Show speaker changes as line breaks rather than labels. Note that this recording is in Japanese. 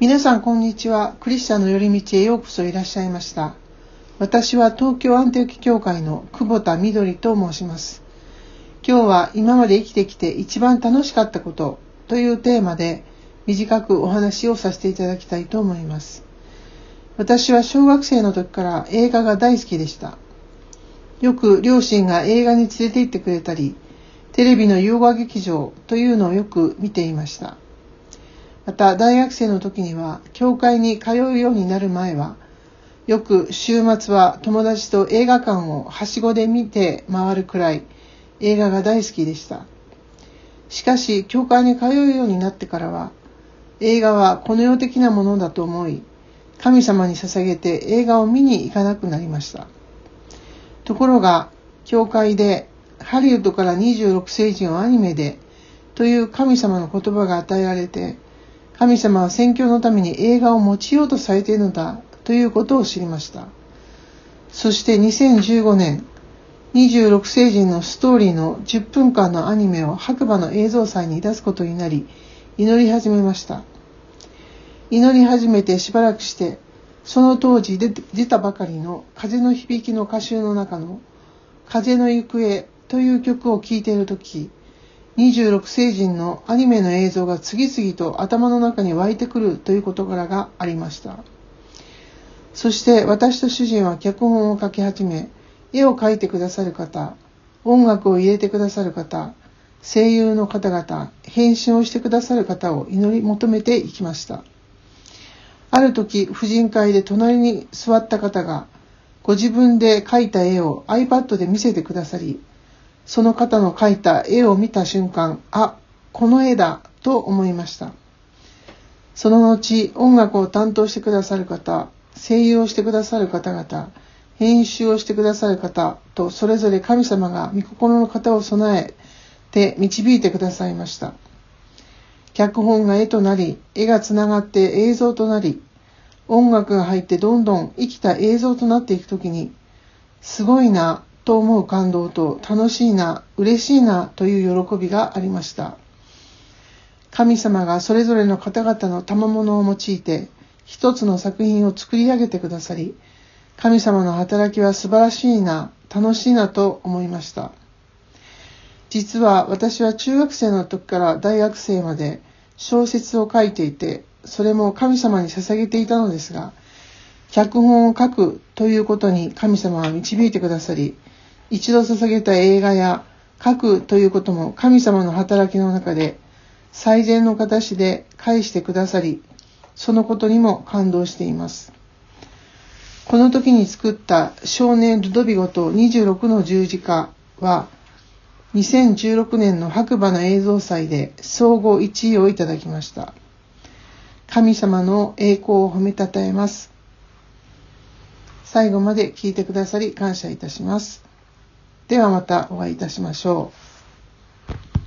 皆さんこんにちは。クリスチャンの寄り道へようこそいらっしゃいました。私は東京アンテオキ教会の久保田みどりと申します。今日は今まで生きてきて一番楽しかったことというテーマで短くお話をさせていただきたいと思います。私は小学生の時から映画が大好きでした。よく両親が映画に連れて行ってくれたり、テレビの洋画劇場というのをよく見ていました。また大学生の時には教会に通うようになる前はよく週末は友達と映画館をはしごで見て回るくらい映画が大好きでした。しかし教会に通うようになってからは映画はこの世的なものだと思い、神様に捧げて映画を見に行かなくなりました。ところが教会でハリウッドから26世紀のアニメでという神様の言葉が与えられて、神様は宣教のために映画を用いようとされているのだということを知りました。そして2015年、26世紀のストーリーの10分間のアニメを白馬の映像祭に出すことになり、祈り始めました。祈り始めてしばらくして、その当時出たばかりの風の響きの歌集の中の風の行方という曲を聴いているとき、26世紀のアニメの映像が次々と頭の中に湧いてくるという事柄がありました。そして私と主人は脚本を書き始め、絵を描いてくださる方、音楽を入れてくださる方、声優の方々、編集をしてくださる方を祈り求めていきました。ある時、婦人会で隣に座った方が、ご自分で描いた絵を iPad で見せてくださり、その方の描いた絵を見た瞬間、あ、この絵だと思いました。その後、音楽を担当してくださる方、声優をしてくださる方々、編集をしてくださる方と、それぞれ神様が御心の方を備えて導いてくださいました。脚本が絵となり、絵がつながって映像となり、音楽が入ってどんどん生きた映像となっていくときに、すごいなと思う感動と楽しいな、嬉しいなという喜びがありました。神様がそれぞれの方々の賜物を用いて一つの作品を作り上げてくださり、神様の働きは素晴らしいな、楽しいなと思いました。実は私は中学生の時から大学生まで小説を書いていて、それも神様に捧げていたのですが、脚本を書くということに神様は導いてくださり、一度捧げた映画や書くということも神様の働きの中で最善の形で返してくださり、そのことにも感動しています。この時に作った少年ルドビゴと26の十字架は2016年の白馬の映像祭で総合1位をいただきました。神様の栄光を褒めたたえます。最後まで聞いてくださり感謝いたします。ではまたお会いいたしましょう。